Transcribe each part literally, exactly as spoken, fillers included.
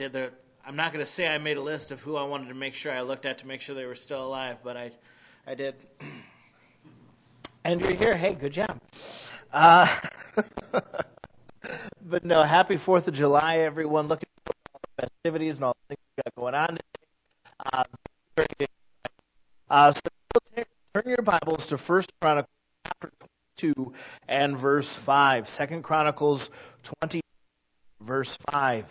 did the. I'm not going to say I made a list of who I wanted to make sure I looked at to make sure they were still alive, but I, I did. And you're here. Hey, good job. Uh, but no, happy Fourth of July, everyone. Looking forward to all the festivities and all the things we got going on today. Uh, very good. Uh, so turn your Bibles to First Chronicles chapter twenty-two and verse five. Second Chronicles twenty, verse five.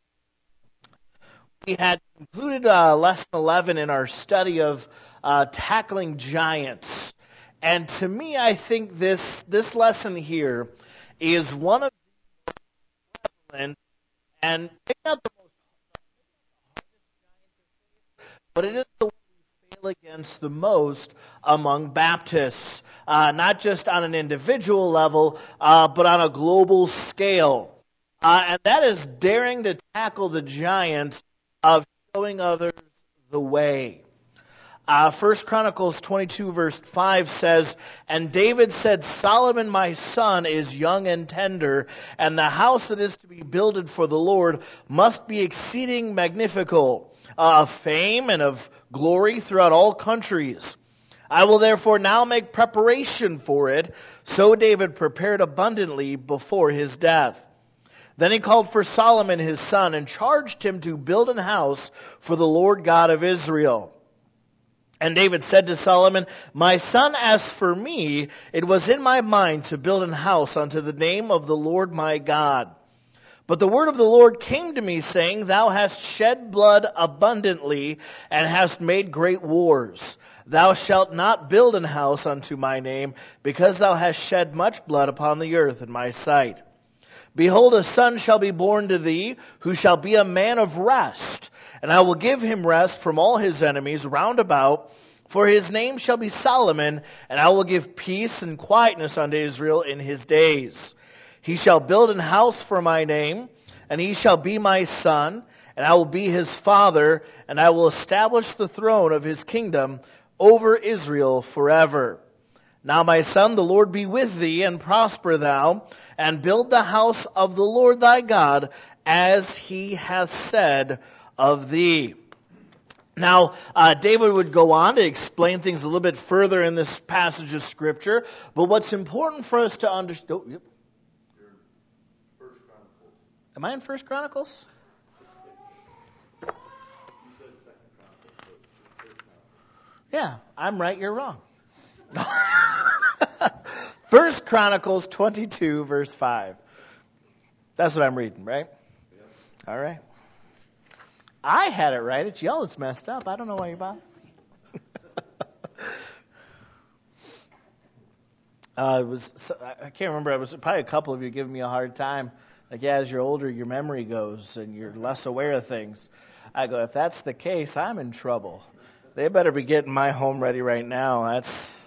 We had concluded uh, lesson eleven in our study of uh, tackling giants. And to me, I think this this lesson here is one of the most prevalent and maybe not the most hardest, but it is the one we fail against the most among Baptists, uh, not just on an individual level, uh, but on a global scale. Uh, and that is daring to tackle the giants of showing others the way. Uh, First Chronicles twenty-two verse five says, "And David said, Solomon my son is young and tender, and the house that is to be builded for the Lord must be exceeding magnifical, uh, of fame and of glory throughout all countries. I will therefore now make preparation for it." So David prepared abundantly before his death. Then he called for Solomon his son and charged him to build an house for the Lord God of Israel. And David said to Solomon, "My son, as for me, it was in my mind to build an house unto the name of the Lord my God. But the word of the Lord came to me, saying, Thou hast shed blood abundantly, and hast made great wars. Thou shalt not build an house unto my name, because thou hast shed much blood upon the earth in my sight. Behold, a son shall be born to thee, who shall be a man of rest. And I will give him rest from all his enemies round about, for his name shall be Solomon, and I will give peace and quietness unto Israel in his days. He shall build an house for my name, and he shall be my son, and I will be his father, and I will establish the throne of his kingdom over Israel forever. Now, my son, the Lord be with thee, and prosper thou, and build the house of the Lord thy God, as he hath said of thee." Now, uh, David would go on to explain things a little bit further in this passage of Scripture, but what's important for us to understand... Oh, yep. First Chronicles. Am I in First Chronicles? You said Second Chronicles, but First Chronicles. Yeah, I'm right, you're wrong. First Chronicles twenty-two, verse five. That's what I'm reading, right? Yep. All right. I had it right. It's y'all that's messed up. I don't know why you're bothering me. uh, it was, I can't remember. It was probably a couple of you giving me a hard time. Like, yeah, as you're older, your memory goes and you're less aware of things. I go, if that's the case, I'm in trouble. They better be getting my home ready right now. That's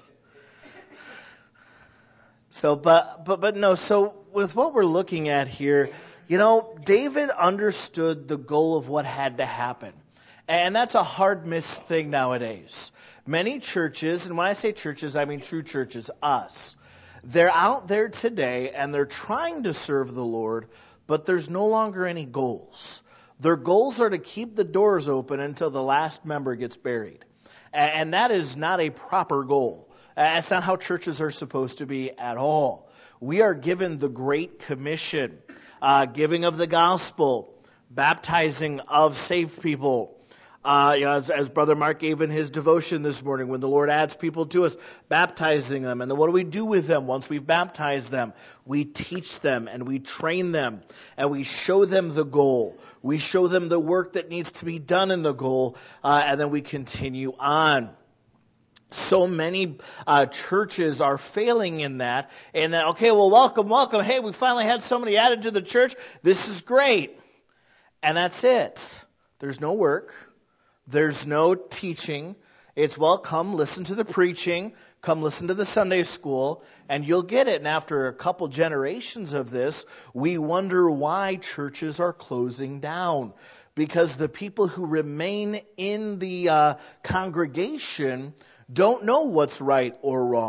so, but, but, but no. So with what we're looking at here, you know, David understood the goal of what had to happen. And that's a hard missed thing nowadays. Many churches, and when I say churches, I mean true churches, us. They're out there today and they're trying to serve the Lord, but there's no longer any goals. Their goals are to keep the doors open until the last member gets buried. And that is not a proper goal. That's not how churches are supposed to be at all. We are given the Great Commission. Uh, giving of the gospel, baptizing of saved people. Uh, you know, as, as Brother Mark gave in his devotion this morning, when the Lord adds people to us, baptizing them. And then what do we do with them once we've baptized them? We teach them and we train them and we show them the goal. We show them the work that needs to be done in the goal, uh, and then we continue on. So many uh, churches are failing in that. And that, okay, well, welcome, welcome. Hey, we finally had somebody added to the church. This is great. And that's it. There's no work. There's no teaching. It's, well, come listen to the preaching. Come listen to the Sunday school. And you'll get it. And after a couple generations of this, we wonder why churches are closing down. Because the people who remain in the uh, congregation don't know what's right or wrong.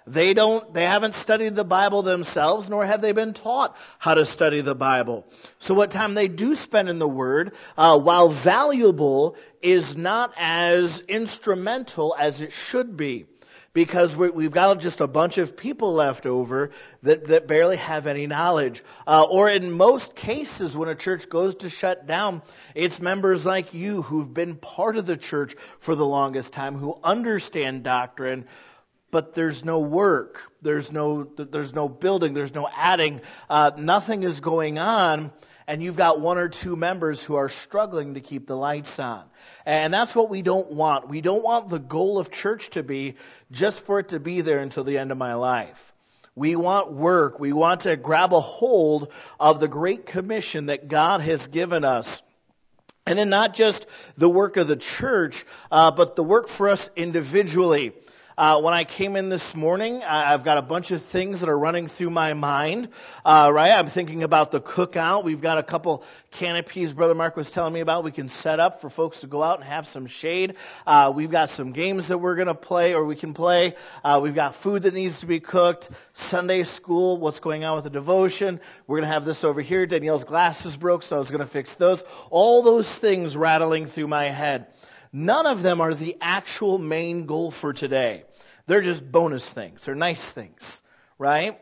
They don't, they haven't studied the Bible themselves, nor have they been taught how to study the Bible. So what time they do spend in the Word, uh, while valuable, is not as instrumental as it should be. Because we, we've got just a bunch of people left over that, that barely have any knowledge. Uh, or in most cases, when a church goes to shut down, it's members like you who've been part of the church for the longest time, who understand doctrine, but there's no work, there's no there's no building, there's no adding, uh, nothing is going on. And you've got one or two members who are struggling to keep the lights on. And that's what we don't want. We don't want the goal of church to be just for it to be there until the end of my life. We want work. We want to grab a hold of the Great Commission that God has given us. And then not just the work of the church, uh, but the work for us individually. Uh, when I came in this morning, I've got a bunch of things that are running through my mind, uh, right? I'm thinking about the cookout. We've got a couple canopies Brother Mark was telling me about we can set up for folks to go out and have some shade. Uh, we've got some games that we're going to play or we can play. Uh, we've got food that needs to be cooked. Sunday school, what's going on with the devotion. We're going to have this over here. Danielle's glasses broke, so I was going to fix those. All those things rattling through my head. None of them are the actual main goal for today. They're just bonus things. They're nice things, right?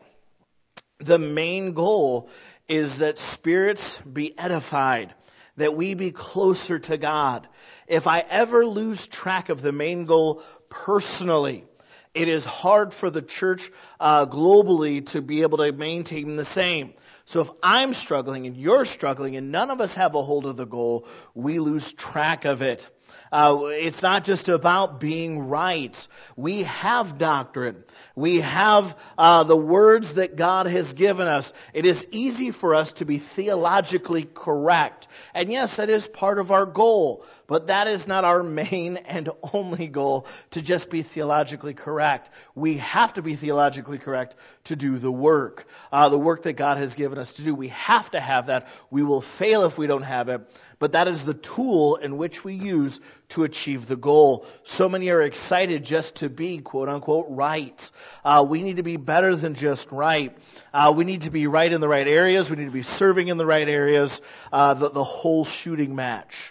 The main goal is that spirits be edified, that we be closer to God. If I ever lose track of the main goal personally, it is hard for the church uh, globally to be able to maintain the same. So if I'm struggling and you're struggling and none of us have a hold of the goal, we lose track of it. Uh, it's not just about being right. We have doctrine. We have uh, the words that God has given us. It is easy for us to be theologically correct. And yes, that is part of our goal. But that is not our main and only goal, to just be theologically correct. We have to be theologically correct to do the work, uh, the work that God has given us to do. We have to have that. We will fail if we don't have it. But that is the tool in which we use to achieve the goal. So many are excited just to be, quote unquote, right. Uh, we need to be better than just right. Uh, we need to be right in the right areas. We need to be serving in the right areas. Uh, the, the whole shooting match.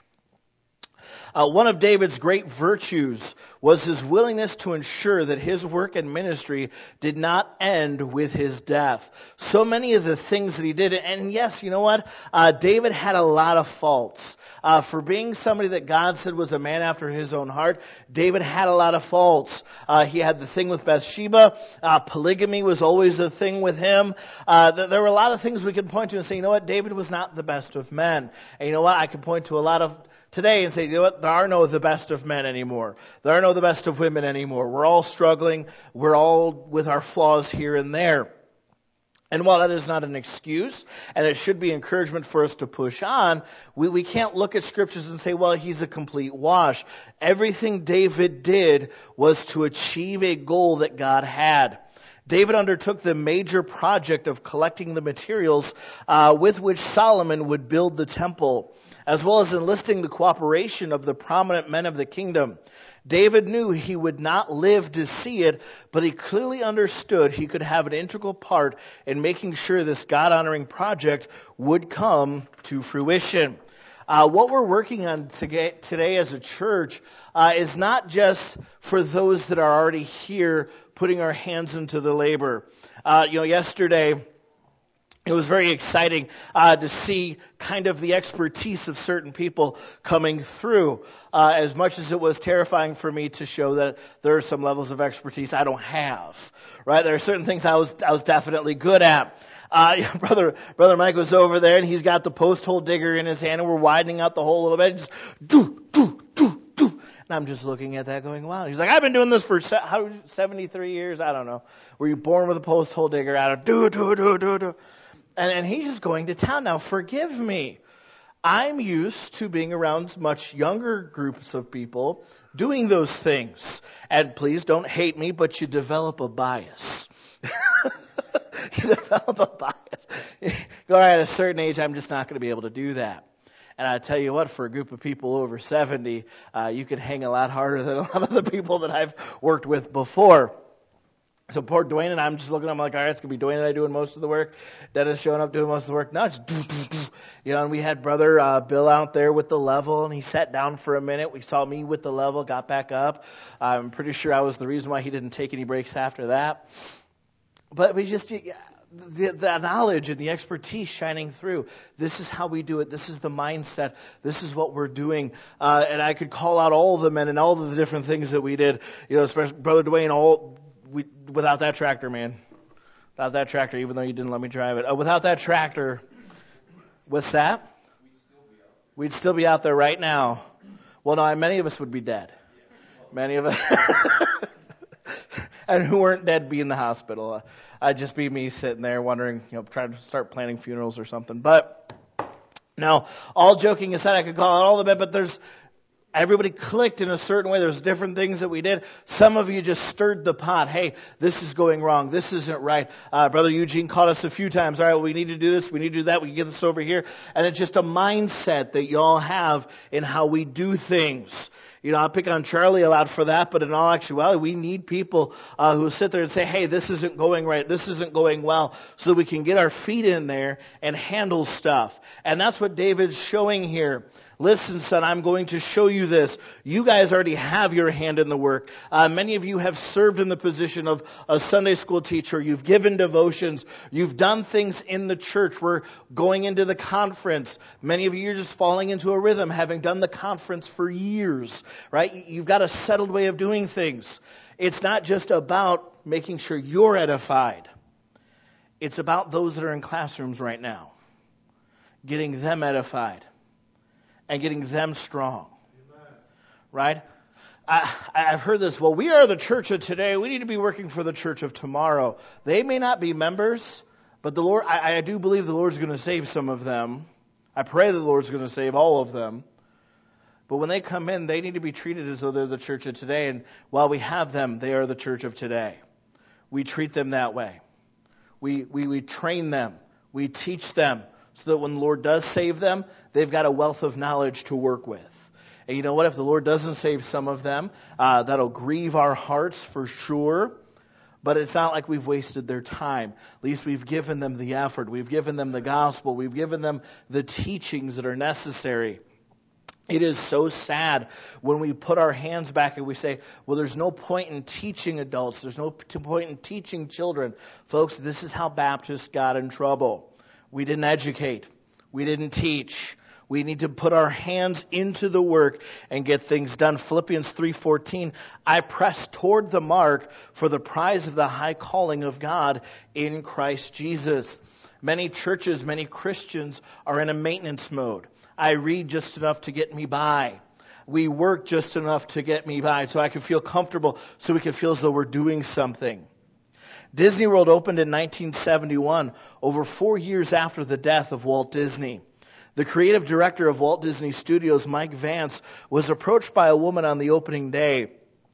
Uh, one of David's great virtues was his willingness to ensure that his work and ministry did not end with his death. So many of the things that he did, and yes, you know what? Uh, David had a lot of faults. Uh, for being somebody that God said was a man after his own heart, David had a lot of faults. Uh, he had the thing with Bathsheba. Uh, polygamy was always a thing with him. Uh, th- there were a lot of things we could point to and say, you know what? David was not the best of men. And you know what? I could point to a lot of today and say, you know what? There are no the best of men anymore. There are no the best of women anymore. We're all struggling. We're all with our flaws here and there. And while that is not an excuse, and it should be encouragement for us to push on, we, we can't look at scriptures and say, well, he's a complete wash. Everything David did was to achieve a goal that God had. David undertook the major project of collecting the materials uh, with which Solomon would build the temple, as well as enlisting the cooperation of the prominent men of the kingdom. David knew he would not live to see it, but he clearly understood he could have an integral part in making sure this God-honoring project would come to fruition. Uh, what we're working on today as a church uh, is not just for those that are already here putting our hands into the labor. Uh, you know, yesterday, it was very exciting uh, to see kind of the expertise of certain people coming through, uh, as much as it was terrifying for me to show that there are some levels of expertise I don't have, right? There are certain things I was I was definitely good at. Uh, brother, brother Mike was over there and he's got the post hole digger in his hand and we're widening out the hole a little bit. Just do, do, do, do. And I'm just looking at that going, wow. He's like, I've been doing this for seventy-three years. I don't know. Were you born with a post hole digger out of do, do, do, do, do. And, and he's just going to town. Now, forgive me. I'm used to being around much younger groups of people doing those things. And please don't hate me, but you develop a bias. You develop a bias. All right, at a certain age, I'm just not going to be able to do that. And I tell you what, for a group of people over seventy, uh, you can hang a lot harder than a lot of the people that I've worked with before. So poor Dwayne and I'm just looking, I'm like, all right, it's going to be Dwayne and I doing most of the work. Dennis showing up doing most of the work. No, it's, you know, and we had brother uh, Bill out there with the level, and he sat down for a minute. We saw me with the level, got back up. I'm pretty sure I was the reason why he didn't take any breaks after that. But we just, the, the knowledge and the expertise shining through. This is how we do it. This is the mindset. This is what we're doing. Uh, and I could call out all of the men and all of the different things that we did. You know, especially brother Dwayne, all, we, without that tractor, man. Without that tractor, even though you didn't let me drive it. Uh, without that tractor, what's that? We'd still be out there right now. Well, no, many of us would be dead. Many of us. And who weren't dead be in the hospital. Uh, I'd just be me sitting there wondering, you know, trying to start planning funerals or something. But, no, all joking aside, I could call out all the men, but there's, everybody clicked in a certain way. There's different things that we did. Some of you just stirred the pot. Hey, this is going wrong. This isn't right. Uh, Brother Eugene called us a few times. All right, well, we need to do this. We need to do that. We can get this over here. And it's just a mindset that y'all have in how we do things. You know, I'll pick on Charlie a lot for that, but in all actuality, we need people uh, who sit there and say, hey, this isn't going right, this isn't going well, so that we can get our feet in there and handle stuff. And that's what David's showing here. Listen, son, I'm going to show you this. You guys already have your hand in the work. Uh, many of you have served in the position of a Sunday school teacher. You've given devotions. You've done things in the church. We're going into the conference. Many of you are just falling into a rhythm, having done the conference for years, right? You've got a settled way of doing things. It's not just about making sure you're edified. It's about those that are in classrooms right now, getting them edified. And getting them strong. Amen. Right? I, I've heard this, well, we are the church of today. We need to be working for the church of tomorrow. They may not be members, but the Lord, I, I do believe the Lord's going to save some of them. I pray the Lord's going to save all of them. But when they come in, they need to be treated as though they're the church of today. And while we have them, they are the church of today. We treat them that way. We, we, we train them. We teach them. So that when the Lord does save them, they've got a wealth of knowledge to work with. And you know what? If the Lord doesn't save some of them, uh, that'll grieve our hearts for sure. But it's not like we've wasted their time. At least we've given them the effort. We've given them the gospel. We've given them the teachings that are necessary. It is so sad when we put our hands back and we say, well, there's no point in teaching adults. There's no point in teaching children. Folks, this is how Baptists got in trouble. We didn't educate. We didn't teach. We need to put our hands into the work and get things done. Philippians three fourteen, I press toward the mark for the prize of the high calling of God in Christ Jesus. Many churches, many Christians are in a maintenance mode. I read just enough to get me by. We work just enough to get me by so I can feel comfortable, so we can feel as though we're doing something. Disney World opened in nineteen seventy-one, over four years after the death of Walt Disney. The creative director of Walt Disney Studios, Mike Vance, was approached by a woman on the opening day.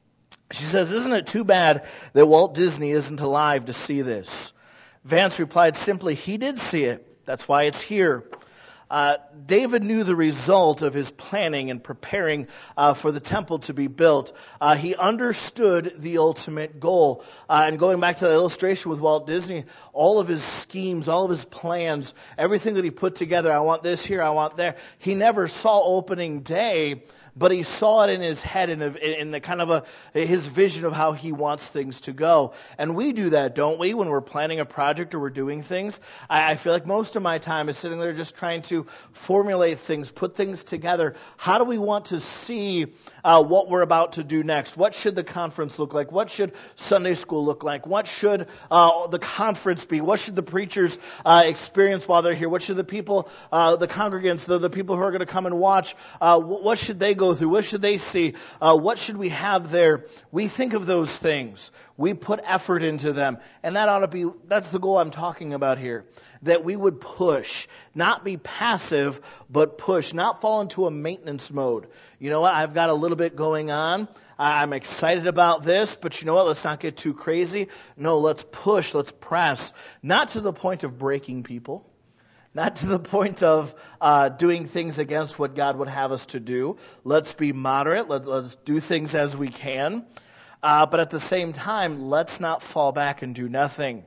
She says, isn't it too bad that Walt Disney isn't alive to see this? Vance replied simply, he did see it. That's why it's here. Uh, David knew the result of his planning and preparing uh, for the temple to be built. Uh, he understood the ultimate goal. Uh, and going back to the illustration with Walt Disney, all of his schemes, all of his plans, everything that he put together, I want this here, I want there, he never saw opening day, but he saw it in his head, in, a, in the kind of a his vision of how he wants things to go. And we do that, don't we, when we're planning a project or we're doing things? I, I feel like most of my time is sitting there just trying to formulate things, put things together. How do we want to see uh, what we're about to do next? What should the conference look like? What should Sunday school look like? What should uh, the conference be? What should the preachers uh, experience while they're here? What should the people, uh, the congregants, the, the people who are going to come and watch, uh, what should they go through? What should they see? Uh, what should we have there? We think of those things. We put effort into them. And that ought to be, that's the goal I'm talking about here. That we would push, not be passive, but push, not fall into a maintenance mode. You know what? I've got a little bit going on. I'm excited about this, but you know what? Let's not get too crazy. No, let's push, let's press. Not to the point of breaking people. Not to the point of uh, doing things against what God would have us to do. Let's be moderate. Let's, let's do things as we can. Uh, but at the same time, let's not fall back and do nothing.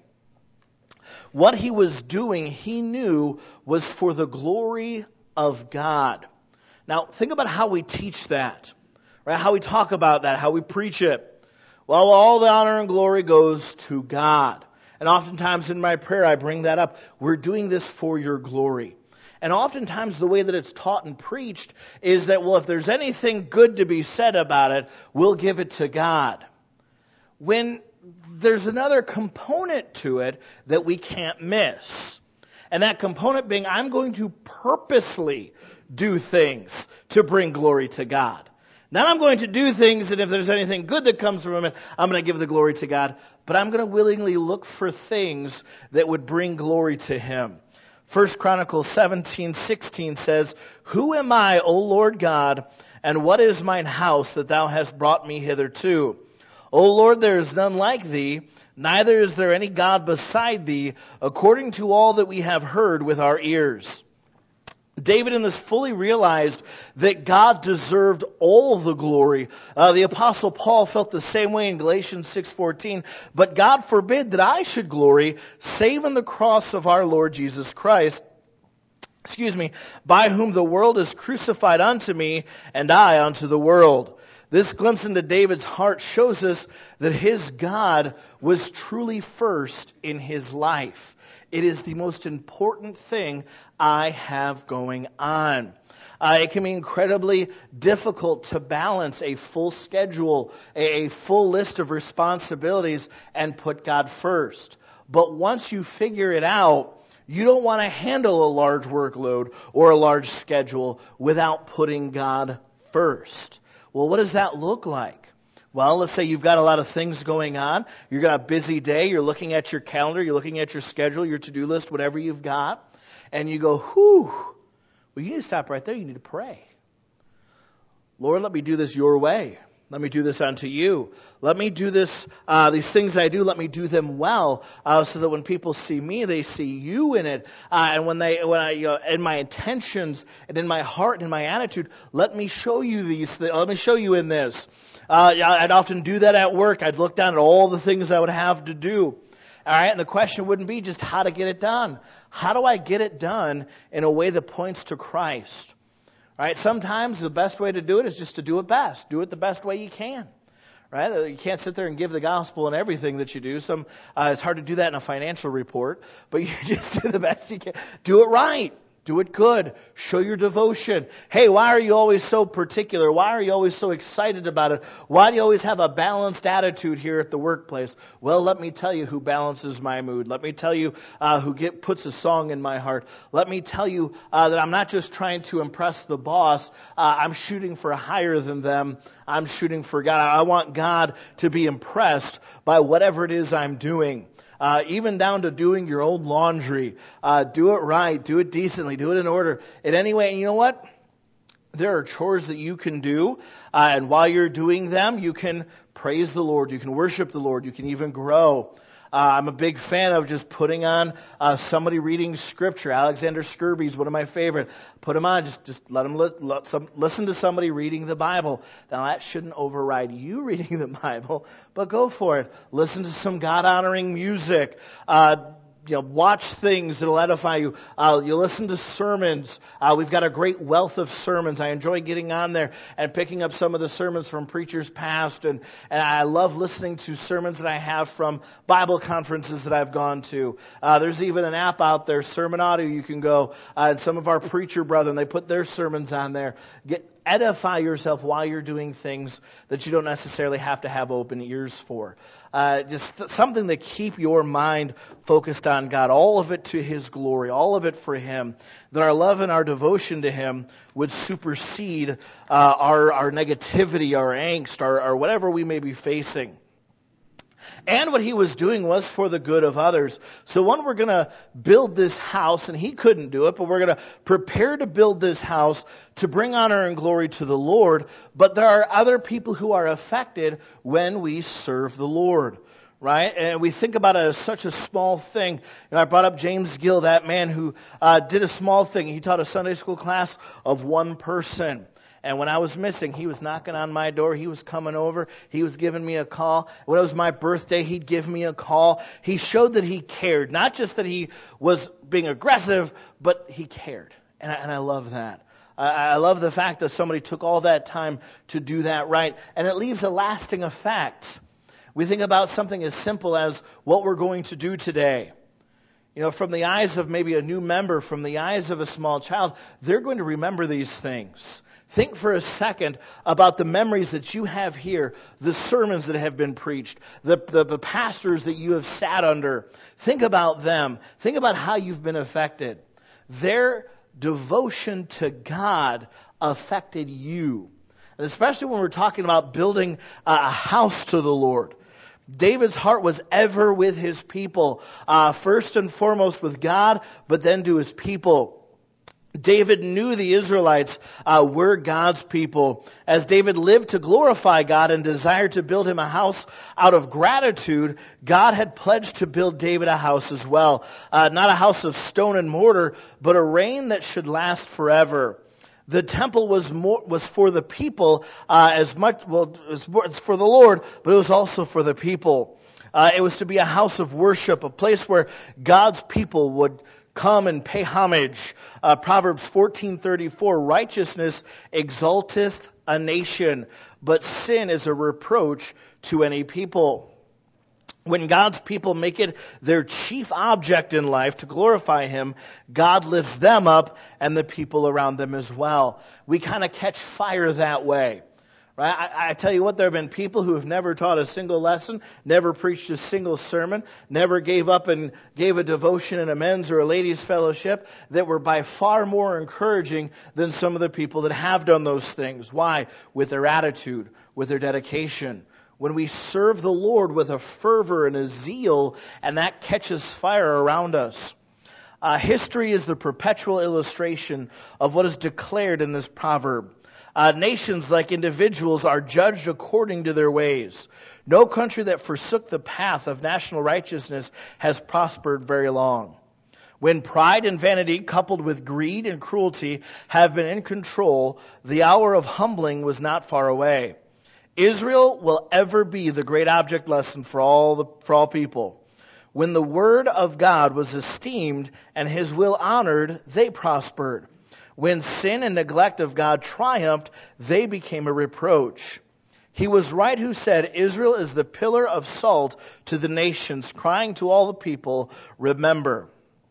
What he was doing, he knew, was for the glory of God. Now, think about how we teach that, right? How we talk about that, how we preach it. Well, all the honor and glory goes to God. And oftentimes in my prayer, I bring that up. We're doing this for your glory. And oftentimes the way that it's taught and preached is that, well, if there's anything good to be said about it, we'll give it to God. When there's another component to it that we can't miss. And that component being, I'm going to purposely do things to bring glory to God. Not I'm going to do things, and if there's anything good that comes from it, I'm going to give the glory to God. But I'm going to willingly look for things that would bring glory to Him. First Chronicles seventeen sixteen says, Who am I, O Lord God, and what is mine house that thou hast brought me hitherto? O Lord, there is none like thee, neither is there any God beside thee, according to all that we have heard with our ears. David in this fully realized that God deserved all the glory. Uh, the Apostle Paul felt the same way in Galatians six fourteen. But God forbid that I should glory, save in the cross of our Lord Jesus Christ, excuse me, by whom the world is crucified unto me, and I unto the world. This glimpse into David's heart shows us that his God was truly first in his life. It is the most important thing I have going on. Uh, it can be incredibly difficult to balance a full schedule, a, a full list of responsibilities, and put God first. But once you figure it out, you don't want to handle a large workload or a large schedule without putting God first. Well, what does that look like? Well, let's say you've got a lot of things going on. You've got a busy day. You're looking at your calendar. You're looking at your schedule, your to-do list, whatever you've got. And you go, whew, well, you need to stop right there. You need to pray. Lord, let me do this your way. Let me do this unto you. Let me do this, uh, these things I do, let me do them well, uh, so that when people see me, they see you in it. Uh, and when they, when I, you know, in my intentions and in my heart and in my attitude, let me show you these things. Let me show you in this. Uh, I'd often do that at work. I'd look down at all the things I would have to do. All right, and the question wouldn't be just how to get it done. How do I get it done in a way that points to Christ? All right, sometimes the best way to do it is just to do it best. Do it the best way you can. Right? You can't sit there and give the gospel in everything that you do. Some uh, it's hard to do that in a financial report, but you just do the best you can. Do it right. Do it good. Show your devotion. Hey, why are you always so particular? Why are you always so excited about it? Why do you always have a balanced attitude here at the workplace? Well, let me tell you who balances my mood. Let me tell you uh, who get, puts a song in my heart. Let me tell you uh, that I'm not just trying to impress the boss. Uh, I'm shooting for higher than them. I'm shooting for God. I want God to be impressed by whatever it is I'm doing. Uh, even down to doing your own laundry. Uh, do it right. Do it decently. Do it in order. In any way, and you know what? There are chores that you can do, uh, and while you're doing them, you can praise the Lord. You can worship the Lord. You can even grow. Uh, I'm a big fan of just putting on uh, somebody reading Scripture. Alexander Scourby is one of my favorite. Put him on. Just just let him li- let some, listen to somebody reading the Bible. Now, that shouldn't override you reading the Bible, but go for it. Listen to some God-honoring music. Uh You know, watch things that'll edify you. Uh, you listen to sermons. Uh, we've got a great wealth of sermons. I enjoy getting on there and picking up some of the sermons from preachers past, and, and I love listening to sermons that I have from Bible conferences that I've gone to. Uh, there's even an app out there, Sermon Audio. You can go, uh, and some of our preacher brethren, they put their sermons on there. Get edify yourself while you're doing things that you don't necessarily have to have open ears for. Uh, just th- something to keep your mind focused on God, all of it to His glory, all of it for Him, that our love and our devotion to Him would supersede uh, our, our negativity, our angst, our, our whatever we may be facing. And what he was doing was for the good of others. So when we're going to build this house, and he couldn't do it, but we're going to prepare to build this house to bring honor and glory to the Lord. But there are other people who are affected when we serve the Lord. Right? And we think about it as such a small thing. You know, I brought up James Gill, that man who uh, did a small thing. He taught a Sunday school class of one person. And when I was missing, he was knocking on my door. He was coming over. He was giving me a call. When it was my birthday, he'd give me a call. He showed that he cared. Not just that he was being aggressive, but he cared. And I, and I love that. I, I love the fact that somebody took all that time to do that right. And it leaves a lasting effect. We think about something as simple as what we're going to do today. You know, from the eyes of maybe a new member, from the eyes of a small child, they're going to remember these things. Think for a second about the memories that you have here, the sermons that have been preached, the, the, the pastors that you have sat under. Think about them. Think about how you've been affected. Their devotion to God affected you. And especially when we're talking about building a house to the Lord. David's heart was ever with his people, uh, first and foremost with God, but then to his people. David knew the Israelites uh, were God's people. As David lived to glorify God and desired to build him a house out of gratitude, God had pledged to build David a house as well. Uh, not a house of stone and mortar, but a reign that should last forever. The temple was more, was for the people uh, as much, well, it was for the Lord, but it was also for the people. Uh, it was to be a house of worship, a place where God's people would come and pay homage. Uh, Proverbs fourteen thirty-four, righteousness exalteth a nation, but sin is a reproach to any people. When God's people make it their chief object in life to glorify Him, God lifts them up and the people around them as well. We kind of catch fire that way. Right? I, I tell you what, there have been people who have never taught a single lesson, never preached a single sermon, never gave up and gave a devotion in a men's or a ladies' fellowship that were by far more encouraging than some of the people that have done those things. Why? With their attitude, with their dedication. When we serve the Lord with a fervor and a zeal, and that catches fire around us. Uh, history is the perpetual illustration of what is declared in this proverb. Uh, nations, like individuals, are judged according to their ways. No country that forsook the path of national righteousness has prospered very long. When pride and vanity, coupled with greed and cruelty, have been in control, the hour of humbling was not far away. Israel will ever be the great object lesson for all the, for all people. When the word of God was esteemed and His will honored, they prospered. When sin and neglect of God triumphed, they became a reproach. He was right who said, Israel is the pillar of salt to the nations, crying to all the people, remember.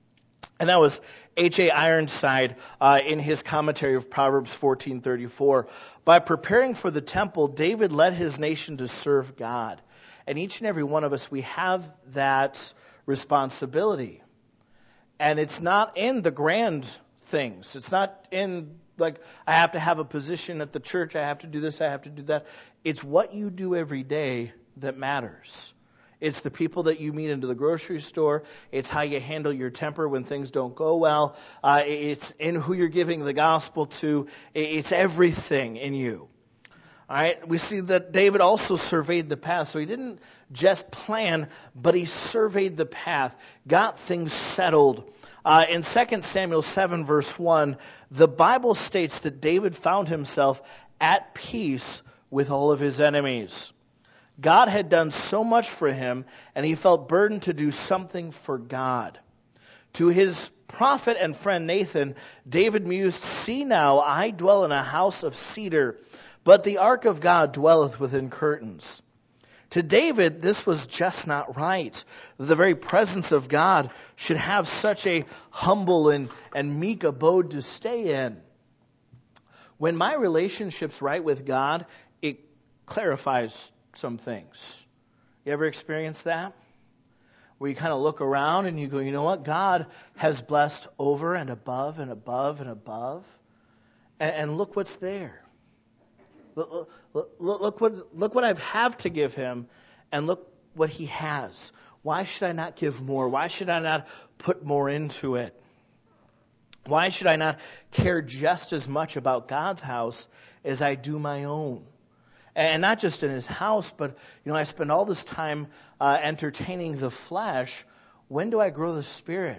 And that was H A Ironside uh, in his commentary of Proverbs fourteen thirty-four. By preparing for the temple, David led his nation to serve God. And each and every one of us, we have that responsibility. And it's not in the grand things. It's not in, like, I have to have a position at the church, I have to do this, I have to do that. It's what you do every day that matters. It's the people that you meet into the grocery store. It's how you handle your temper when things don't go well. Uh, it's in who you're giving the gospel to. It's everything in you. All right. We see that David also surveyed the path. So he didn't just plan, but he surveyed the path, got things settled. Uh, in Second Samuel seven, verse one, the Bible states that David found himself at peace with all of his enemies. God had done so much for him, and he felt burdened to do something for God. To his prophet and friend Nathan, David mused, see now, I dwell in a house of cedar, but the ark of God dwelleth within curtains. To David, this was just not right. The very presence of God should have such a humble and, and meek abode to stay in. When my relationship's right with God, it clarifies some things. You ever experienced that? Where you kind of look around and you go, you know what? God has blessed over and above and above and above. And, and look what's there. Look, look, look, what, look what I have to give Him, and look what He has. Why should I not give more? Why should I not put more into it? Why should I not care just as much about God's house as I do my own? And not just in His house, but, you know, I spend all this time uh, entertaining the flesh. When do I grow the Spirit?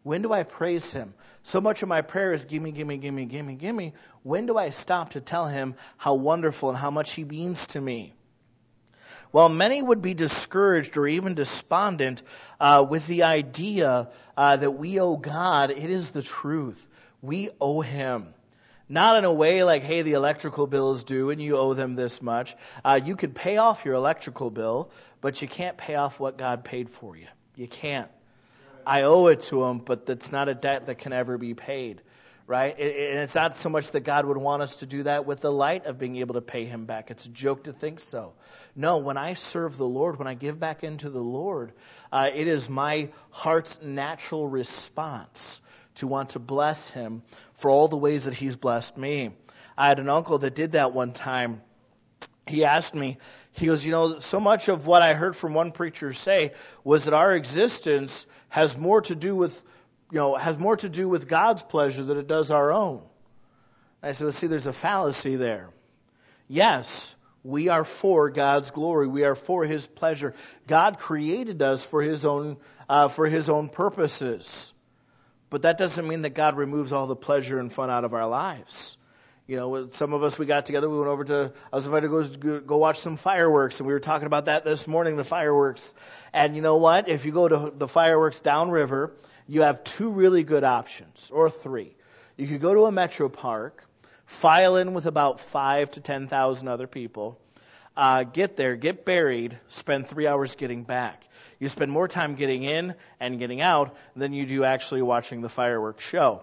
When do I praise him? So much of my prayer is gimme, gimme, gimme, gimme, gimme. When do I stop to tell him how wonderful and how much he means to me? While many would be discouraged or even despondent uh, with the idea uh, that we owe God, it is the truth. We owe him. Not in a way like, hey, the electrical bill is due and you owe them this much. Uh, you could pay off your electrical bill, but you can't pay off what God paid for you. You can't. I owe it to him, but that's not a debt that can ever be paid, right? And it's not so much that God would want us to do that with the light of being able to pay him back. It's a joke to think so. No, when I serve the Lord, when I give back into the Lord, uh, it is my heart's natural response to want to bless him for all the ways that he's blessed me. I had an uncle that did that one time. He asked me, he goes, you know, so much of what I heard from one preacher say was that our existence has more to do with, you know, has more to do with God's pleasure than it does our own. I said, well, see, there's a fallacy there. Yes, we are for God's glory. We are for his pleasure. God created us for his own, uh, for his own purposes. But that doesn't mean that God removes all the pleasure and fun out of our lives. You know, some of us, we got together, we went over to, I was invited to go, go watch some fireworks, and we were talking about that this morning, the fireworks. And you know what? If you go to the fireworks downriver, you have two really good options, or three. You could go to a metro park, file in with about five to ten thousand other people, uh, get there, get buried, spend three hours getting back. You spend more time getting in and getting out than you do actually watching the fireworks show.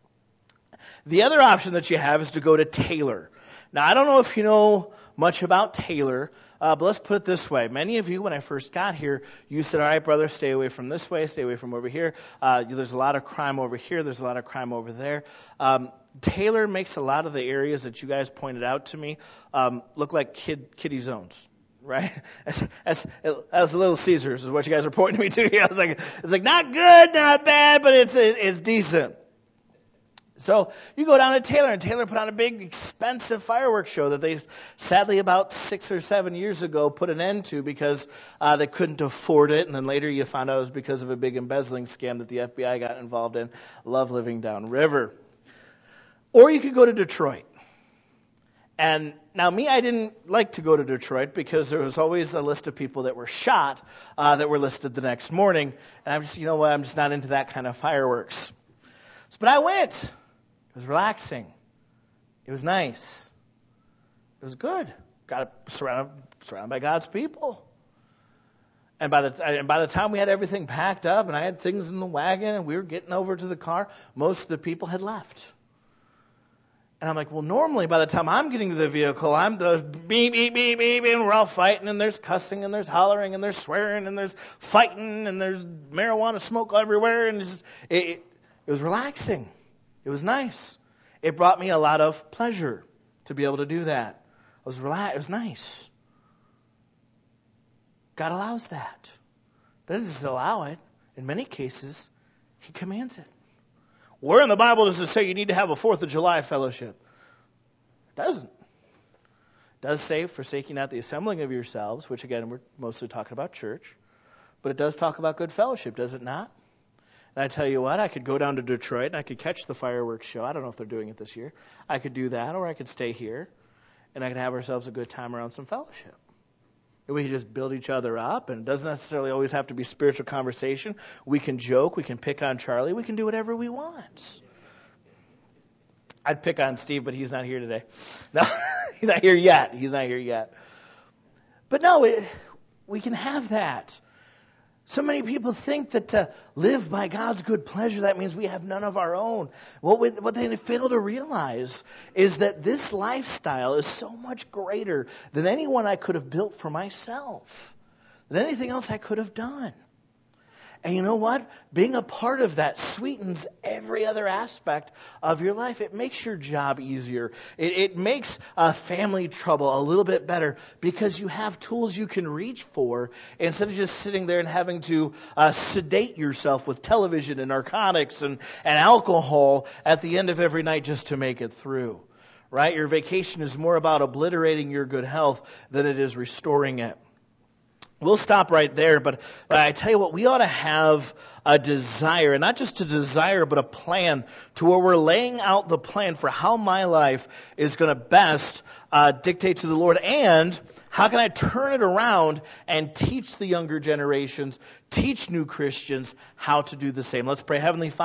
The other option that you have is to go to Taylor. Now, I don't know if you know much about Taylor, uh, but let's put it this way. Many of you, when I first got here, you said, all right, brother, stay away from this way, stay away from over here. Uh, there's a lot of crime over here, there's a lot of crime over there. Um, Taylor makes a lot of the areas that you guys pointed out to me um, look like kid kiddie zones. Right? As, as, as Little Caesars is what you guys are pointing me to. I was like, it's like not good, not bad, but it's it's decent. So you go down to Taylor, and Taylor put on a big, expensive fireworks show that they, sadly, about six or seven years ago, put an end to because uh, they couldn't afford it. And then later you found out it was because of a big embezzling scam that the F B I got involved in. Love living downriver. Or you could go to Detroit. And now me, I didn't like to go to Detroit because there was always a list of people that were shot uh, that were listed the next morning. And I'm just, you know what, I'm just not into that kind of fireworks. So, but I went. It was relaxing. It was nice. It was good. Got surrounded, surrounded by God's people. And by the and by the time we had everything packed up and I had things in the wagon and we were getting over to the car, most of the people had left. And I'm like, well, normally by the time I'm getting to the vehicle, I'm the beep, beep, beep, beep, and we're all fighting, and there's cussing, and there's hollering, and there's swearing, and there's fighting, and there's marijuana smoke everywhere, and it's just, it, it, it was relaxing. It was nice. It brought me a lot of pleasure to be able to do that. I was relaxed. It was nice. God allows that. Doesn't just allow it. In many cases, he commands it. Where in the Bible does it say you need to have a fourth of July fellowship? It doesn't. It does say, forsaking not the assembling of yourselves, which again, we're mostly talking about church. But it does talk about good fellowship, does it not? And I tell you what, I could go down to Detroit and I could catch the fireworks show. I don't know if they're doing it this year. I could do that, or I could stay here and I could have ourselves a good time around some fellowship. And we can just build each other up, and it doesn't necessarily always have to be spiritual conversation. We can joke, we can pick on Charlie, we can do whatever we want. I'd pick on Steve, but he's not here today. No, he's not here yet. He's not here yet. But no, it, we can have that. So many people think that to live by God's good pleasure, that means we have none of our own. What, we, what they fail to realize is that this lifestyle is so much greater than anyone I could have built for myself, than anything else I could have done. And you know what? Being a part of that sweetens every other aspect of your life. It makes your job easier. It, it makes uh, family trouble a little bit better because you have tools you can reach for instead of just sitting there and having to uh, sedate yourself with television and narcotics and, and alcohol at the end of every night just to make it through. Right? Your vacation is more about obliterating your good health than it is restoring it. We'll stop right there, but I tell you what, we ought to have a desire, and not just a desire, but a plan to where we're laying out the plan for how my life is going to best uh, dictate to the Lord, and how can I turn it around and teach the younger generations, teach new Christians how to do the same. Let's pray. Heavenly Father,